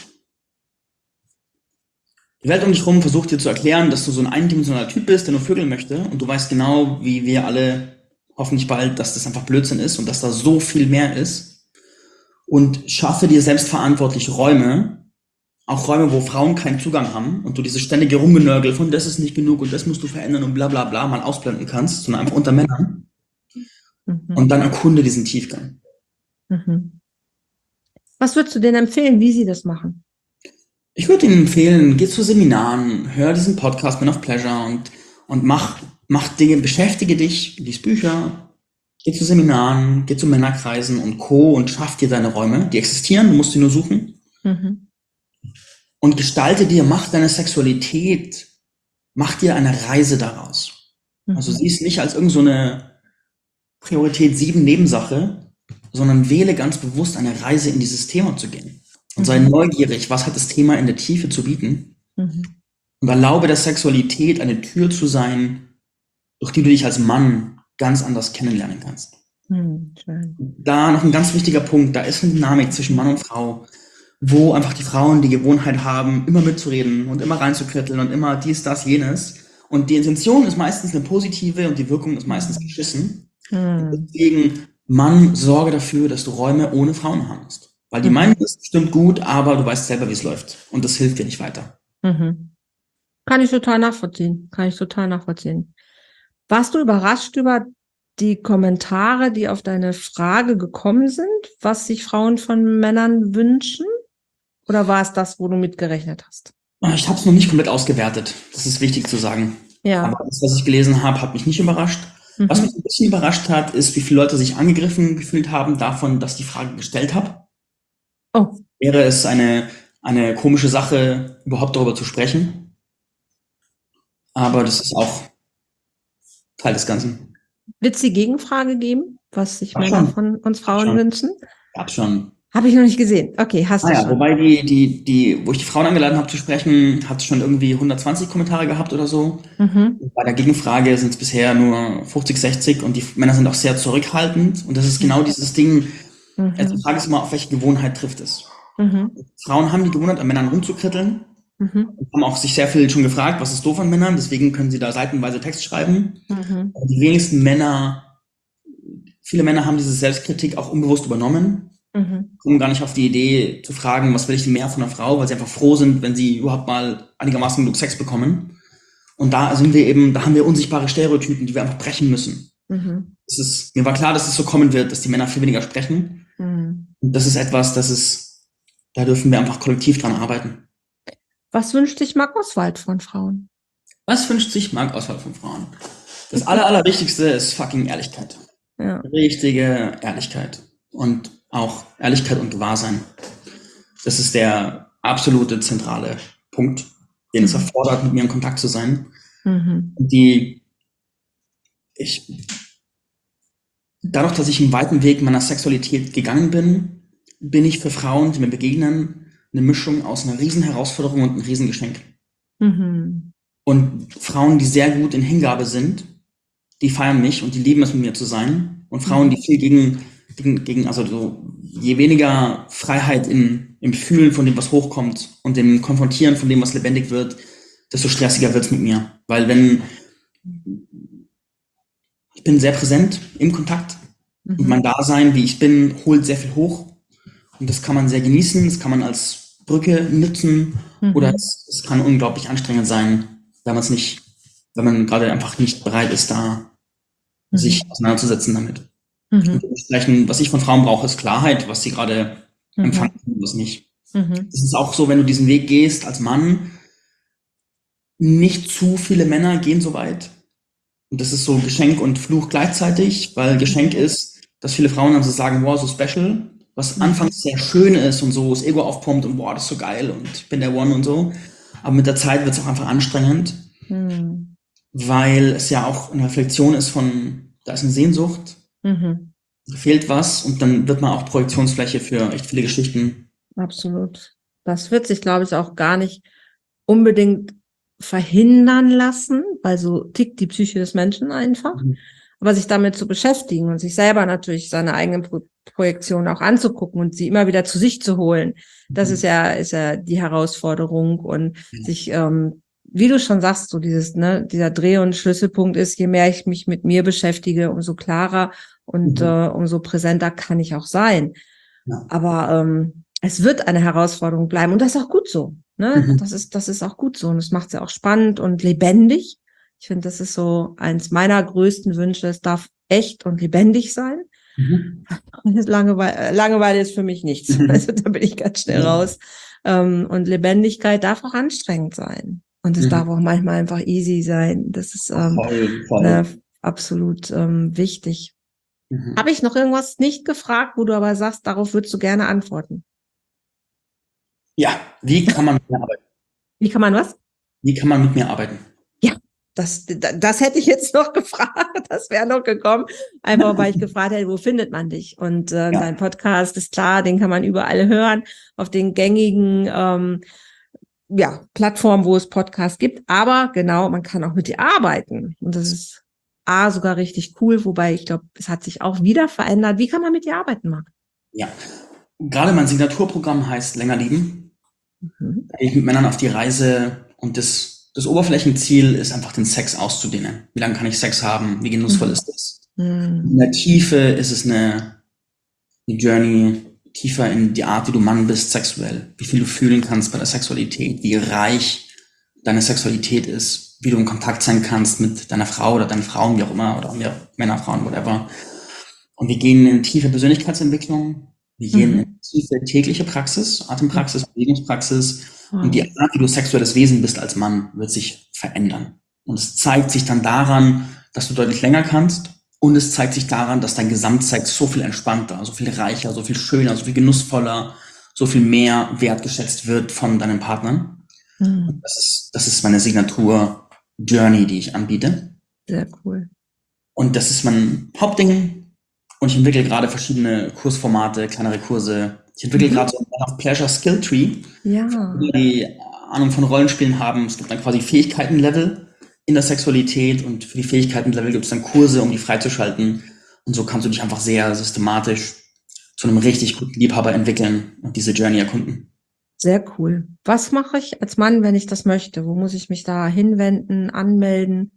Die Welt um dich herum versucht dir zu erklären, dass du so ein eindimensionaler Typ bist, der nur vögeln möchte, und du weißt genau, wie wir alle hoffentlich bald, dass das einfach Blödsinn ist und dass da so viel mehr ist. Und schaffe dir selbstverantwortlich Räume, auch Räume, wo Frauen keinen Zugang haben und du dieses ständige Rumgenörgel von das ist nicht genug und das musst du verändern und bla bla bla mal ausblenden kannst, sondern einfach unter Männern. Und dann erkunde diesen Tiefgang. Was würdest du denen empfehlen, wie sie das machen? Ich würde Ihnen empfehlen, geh zu Seminaren, hör diesen Podcast Man of Pleasure und mach Dinge, beschäftige dich, lies Bücher, Geh zu Seminaren, geh zu Männerkreisen und Co. und schaff dir deine Räume. Die existieren, du musst sie nur suchen. Mhm. Und gestalte dir, mach deine Sexualität, mach dir eine Reise daraus. Also Mhm. sieh es nicht als irgend so eine Priorität 7 Nebensache, sondern wähle ganz bewusst eine Reise in dieses Thema zu gehen. Und sei Mhm. neugierig, was hat das Thema in der Tiefe zu bieten? Mhm. Und erlaube der Sexualität eine Tür zu sein, durch die du dich als Mann ganz anders kennenlernen kannst. Mhm. Schön. Da noch ein ganz wichtiger Punkt, da ist eine Dynamik zwischen Mann und Frau, wo einfach die Frauen die Gewohnheit haben, immer mitzureden und immer reinzukritteln und immer dies, das, jenes. Und die Intention ist meistens eine positive und die Wirkung ist meistens geschissen. Und Mhm. deswegen, Mann, sorge dafür, dass du Räume ohne Frauen hast. Weil die meinen, Mhm. das stimmt gut, aber du weißt selber, wie es läuft. Und das hilft dir nicht weiter. Mhm. Kann ich total nachvollziehen. Kann ich total nachvollziehen. Warst du überrascht über die Kommentare, die auf deine Frage gekommen sind, was sich Frauen von Männern wünschen? Oder war es das, wo du mitgerechnet hast? Ich habe es noch nicht komplett ausgewertet. Das ist wichtig zu sagen. Aber Ja. das, was ich gelesen habe, hat mich nicht überrascht. Was mich Mhm. ein bisschen überrascht hat, ist, wie viele Leute sich angegriffen gefühlt haben davon, dass ich die Frage gestellt habe. Oh, Wäre es eine komische Sache, überhaupt darüber zu sprechen? Aber das ist auch Teil des Ganzen. wird es die Gegenfrage geben, was sich Gab Männer schon, von uns gab Frauen schon, wünschen? gab schon. Habe ich noch nicht gesehen. Okay, hast Ah du ja, schon. wobei wo ich die Frauen eingeladen habe zu sprechen, hat es schon irgendwie 120 Kommentare gehabt oder so. Mhm. Bei der Gegenfrage sind es bisher nur 50, 60 und die Männer sind auch sehr zurückhaltend. Und das ist genau dieses Ding. Also die Mhm. Frage ist immer, auf welche Gewohnheit trifft es? Mhm. Frauen haben die Gewohnheit, an Männern rumzukritteln Mhm. und haben auch sich sehr viel schon gefragt, was ist doof an Männern, deswegen können sie da seitenweise Text schreiben. Mhm. Aber die wenigsten Männer, viele Männer haben diese Selbstkritik auch unbewusst übernommen, Mhm. kommen gar nicht auf die Idee zu fragen, was will ich denn mehr von einer Frau, weil sie einfach froh sind, wenn sie überhaupt mal einigermaßen genug Sex bekommen. Und da sind wir eben, da haben wir unsichtbare Stereotypen, die wir einfach brechen müssen. Mhm. Mir war klar, dass es so kommen wird, dass die Männer viel weniger sprechen. Mhm. Und das ist etwas, da dürfen wir einfach kollektiv dran arbeiten. Was wünscht sich Marc Oswald von Frauen? Was wünscht sich Marc Oswald von Frauen? Das Allerwichtigste ist fucking Ehrlichkeit. Ja. Richtige Ehrlichkeit. Und auch Ehrlichkeit und Gewahrsein. Das ist der absolute zentrale Punkt, den es Mhm. erfordert, mit mir in Kontakt zu sein. Mhm. Ich, dadurch, dass ich einen weiten Weg meiner Sexualität gegangen bin, bin ich für Frauen, die mir begegnen, eine Mischung aus einer Riesenherausforderung und einem Riesengeschenk. Mhm. Und Frauen, die sehr gut in Hingabe sind, die feiern mich und die lieben es, mit mir zu sein. Und Frauen, die viel also so, je weniger Freiheit im Fühlen von dem, was hochkommt und dem Konfrontieren von dem, was lebendig wird, desto stressiger wird's mit mir. Weil ich bin sehr präsent im Kontakt und mein Mhm. Dasein, wie ich bin, holt sehr viel hoch. Und das kann man sehr genießen, das kann man als Brücke nutzen oder Mhm. es kann unglaublich anstrengend sein, wenn man gerade einfach nicht bereit ist, da sich Mhm. auseinanderzusetzen damit. Und Mhm. dementsprechend, was ich von Frauen brauche, ist Klarheit, was sie gerade empfangen Mhm. und was nicht. Mhm. Es ist auch so, wenn du diesen Weg gehst als Mann, nicht zu viele Männer gehen so weit. Und das ist so Geschenk und Fluch gleichzeitig, weil Geschenk ist, dass viele Frauen dann so sagen, wow, so special, was Mhm. anfangs sehr schön ist und so das Ego aufpumpt und wow, das ist so geil und ich bin der One und so. Aber mit der Zeit wird es auch einfach anstrengend, Mhm. weil es ja auch eine Reflexion ist da ist eine Sehnsucht, Mhm. da fehlt was und dann wird man auch Projektionsfläche für echt viele Geschichten. Absolut. Das wird sich, glaube ich, auch gar nicht unbedingt verhindern lassen, weil so tickt die Psyche des Menschen einfach. Mhm. Aber sich damit zu beschäftigen und sich selber natürlich seine eigenen Projektionen auch anzugucken und sie immer wieder zu sich zu holen, das ist ja die Herausforderung und sich, wie du schon sagst, so dieser Dreh- und Schlüsselpunkt ist, je mehr ich mich mit mir beschäftige, umso klarer und Mhm. umso präsenter kann ich auch sein. Ja. Aber es wird eine Herausforderung bleiben und das ist auch gut so. Ne? Mhm. Das ist auch gut so und das macht es ja auch spannend und lebendig. Ich finde, das ist so eins meiner größten Wünsche. Es darf echt und lebendig sein. Mhm. Und Langeweile ist für mich nichts. Also Mhm. da bin ich ganz schnell Mhm. raus. Und Lebendigkeit darf auch anstrengend sein. Und es darf Mhm. auch manchmal einfach easy sein. Das ist Voll, ne, voll. absolut wichtig. Habe ich noch irgendwas nicht gefragt, wo du aber sagst, darauf würdest du gerne antworten? Ja, wie kann man mit mir arbeiten? Wie kann man was? Wie kann man mit mir arbeiten? Ja, das hätte ich jetzt noch gefragt. Das wäre noch gekommen. Einfach, weil ich gefragt hätte, wo findet man dich? Und Ja, dein Podcast ist klar, den kann man überall hören, auf den gängigen Plattformen, wo es Podcasts gibt. Aber genau, man kann auch mit dir arbeiten. Und das ist sogar richtig cool. Wobei ich glaube, es hat sich auch wieder verändert. Wie kann man mit dir arbeiten, Marc? ja. Gerade mein Signaturprogramm heißt Länger lieben. Mhm. Da gehe ich mit Männern auf die Reise und das Oberflächenziel ist einfach, den Sex auszudehnen. Wie lange kann ich Sex haben? Wie genussvoll ist das? Mhm. In der Tiefe ist es eine Journey tiefer in die Art, wie du Mann bist, sexuell. Wie viel du fühlen kannst bei der Sexualität, wie reich deine Sexualität ist, wie du in Kontakt sein kannst mit deiner Frau oder deinen Frauen, wie auch immer, oder Männer, Frauen, whatever. Und wir gehen in tiefe Persönlichkeitsentwicklung. Wir gehen in tiefe tägliche Praxis, Atempraxis, Bewegungspraxis. Und die Art, wie du sexuelles Wesen bist als Mann, wird sich verändern. Und es zeigt sich dann daran, dass du deutlich länger kannst. Und es zeigt sich daran, dass dein Gesamtsex so viel entspannter, so viel reicher, so viel schöner, so viel genussvoller, so viel mehr wertgeschätzt wird von deinen Partnern. Und das ist meine Signatur-Journey, die ich anbiete. Sehr cool. Und das ist mein Hauptding. Und ich entwickle gerade verschiedene Kursformate, kleinere Kurse. Ich entwickle gerade so ein Pleasure Skill Tree. Ja. Die Ahnung von Rollenspielen haben. Es gibt dann quasi Fähigkeitenlevel in der Sexualität und für die Fähigkeitenlevel gibt es dann Kurse, um die freizuschalten. Und so kannst du dich einfach sehr systematisch zu einem richtig guten Liebhaber entwickeln und diese Journey erkunden. Sehr cool. Was mache ich als Mann, wenn ich das möchte? Wo muss ich mich da hinwenden, anmelden?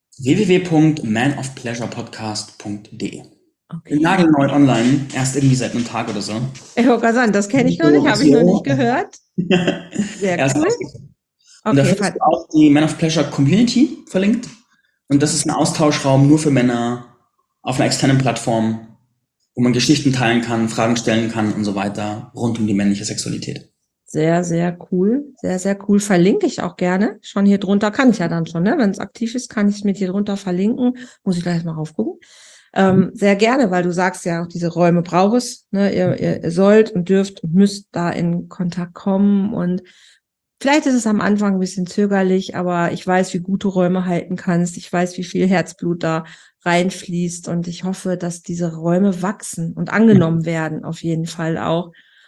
www.manofpleasurepodcast.de. Okay. Nagelneu online, erst irgendwie seit einem Tag oder so. Ich wollte gerade sagen, das kenne ich noch nicht, habe ich noch nicht gehört. Sehr Erst cool. rausgekommen. Und da Okay, findest du auch die Man of Pleasure Community verlinkt. Und das ist ein Austauschraum nur für Männer auf einer externen Plattform, wo man Geschichten teilen kann, Fragen stellen kann und so weiter rund um die männliche Sexualität. sehr, sehr cool. Sehr, sehr cool. Verlinke ich auch gerne. Schon hier drunter kann ich ja dann schon, ne? Wenn es aktiv ist, kann ich es mit hier drunter verlinken. Muss ich gleich mal raufgucken. Sehr gerne, weil du sagst ja auch, diese Räume braucht es. Ne? Ihr sollt und dürft und müsst da in Kontakt kommen. Und vielleicht ist es am Anfang ein bisschen zögerlich, aber ich weiß, wie gut du Räume halten kannst. Ich weiß, wie viel Herzblut da reinfließt. Und ich hoffe, dass diese Räume wachsen und angenommen werden, auf jeden Fall auch.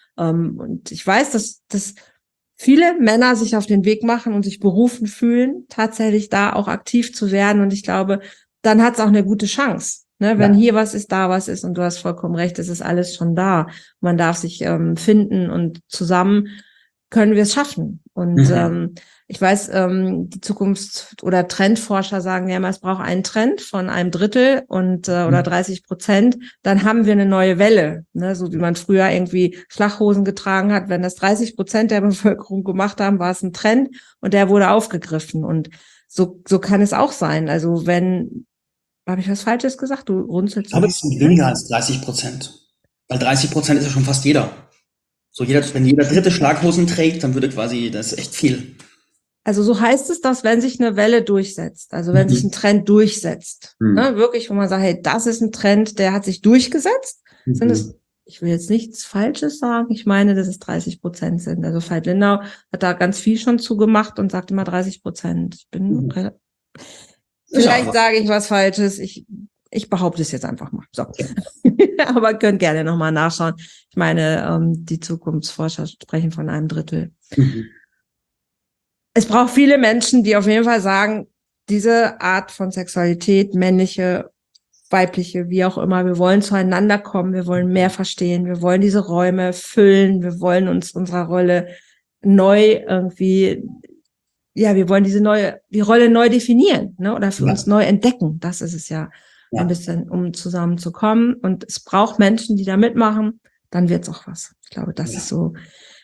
Und ich weiß, dass viele Männer sich auf den Weg machen und sich berufen fühlen, tatsächlich da auch aktiv zu werden. Und ich glaube, dann hat es auch eine gute Chance. Ne, wenn hier was ist, da was ist, und du hast vollkommen recht, es ist alles schon da. Man darf sich finden und zusammen können wir es schaffen. Und ich weiß, die Zukunfts- oder Trendforscher sagen ja immer, es braucht einen Trend von einem Drittel und oder 30%, dann haben wir eine neue Welle. Ne? So wie man früher irgendwie Schlaghosen getragen hat, wenn das 30% der Bevölkerung gemacht haben, war es ein Trend und der wurde aufgegriffen. Und so kann es auch sein. Also wenn habe ich was Falsches gesagt? Du runzelst. Aber es sind weniger als 30%. Weil 30% ist ja schon fast jeder. So wenn jeder dritte Schlaghosen trägt, dann würde quasi, das ist echt viel. Also so heißt es, dass wenn sich eine Welle durchsetzt, also wenn sich ein Trend durchsetzt, ne, wirklich, wo man sagt, hey, das ist ein Trend, der hat sich durchgesetzt, sind es, ich will jetzt nichts Falsches sagen, ich meine, dass es 30% sind. Also Veit Lindau hat da ganz viel schon zugemacht und sagt immer 30%. Ich bin vielleicht sage ich was Falsches, ich behaupte es jetzt einfach mal. So. Aber könnt gerne nochmal nachschauen. Ich meine, die Zukunftsforscher sprechen von einem Drittel. Es braucht viele Menschen, die auf jeden Fall sagen, diese Art von Sexualität, männliche, weibliche, wie auch immer, wir wollen zueinander kommen, wir wollen mehr verstehen, wir wollen diese Räume füllen, wir wollen uns unserer Rolle neu irgendwie, ja, wir wollen die Rolle neu definieren, ne, oder für uns neu entdecken. Das ist es ja ein bisschen, um zusammenzukommen. Und es braucht Menschen, die da mitmachen, dann wird's auch was. Ich glaube, das ist so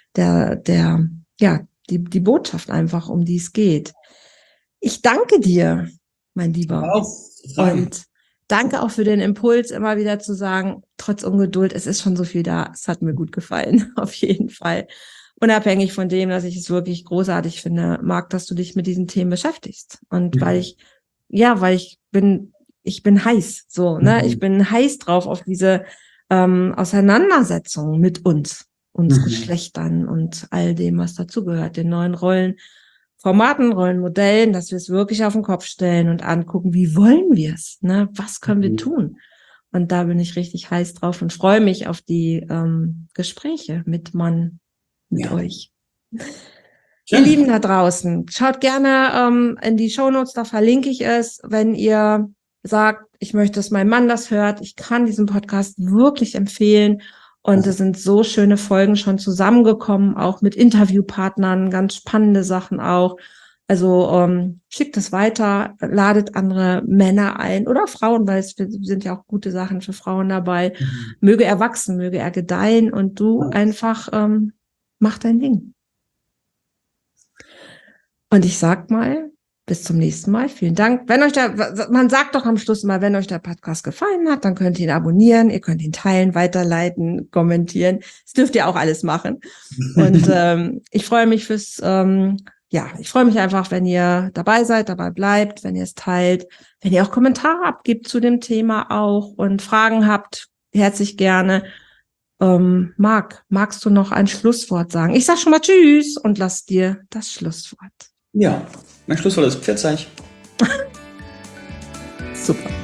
die Botschaft einfach, um die es geht. Ich danke dir, mein Lieber. Und danke auch für den Impuls, immer wieder zu sagen, trotz Ungeduld, es ist schon so viel da. Es hat mir gut gefallen, auf jeden Fall. Unabhängig von dem, dass ich es wirklich großartig finde, Marc, dass du dich mit diesen Themen beschäftigst. Und weil ich bin ich bin heiß, so, ne? Ich bin heiß drauf auf diese Auseinandersetzung mit uns Geschlechtern und all dem, was dazugehört, den neuen Rollenformaten, Rollenmodellen, dass wir es wirklich auf den Kopf stellen und angucken, wie wollen wir es, ne? Was können wir tun? Und da bin ich richtig heiß drauf und freue mich auf die Gespräche mit euch. Ihr Lieben da draußen, schaut gerne in die Shownotes, da verlinke ich es, wenn ihr sagt, ich möchte, dass mein Mann das hört. Ich kann diesen Podcast wirklich empfehlen. Und es sind so schöne Folgen schon zusammengekommen, auch mit Interviewpartnern, ganz spannende Sachen auch. Also schickt es weiter, ladet andere Männer ein oder Frauen, weil es sind ja auch gute Sachen für Frauen dabei. Möge er wachsen, möge er gedeihen und du einfach mach dein Ding. Und ich sag mal, bis zum nächsten Mal. Vielen Dank. Wenn euch man sagt doch am Schluss mal, wenn euch der Podcast gefallen hat, dann könnt ihr ihn abonnieren, ihr könnt ihn teilen, weiterleiten, kommentieren. Das dürft ihr auch alles machen. Und ich freue mich ich freue mich einfach, wenn ihr dabei seid, dabei bleibt, wenn ihr es teilt, wenn ihr auch Kommentare abgibt zu dem Thema auch und Fragen habt, herzlich gerne. Magst du noch ein Schlusswort sagen? Ich sag schon mal Tschüss und lass dir das Schlusswort. Ja, mein Schlusswort ist Pfiat euch. Super.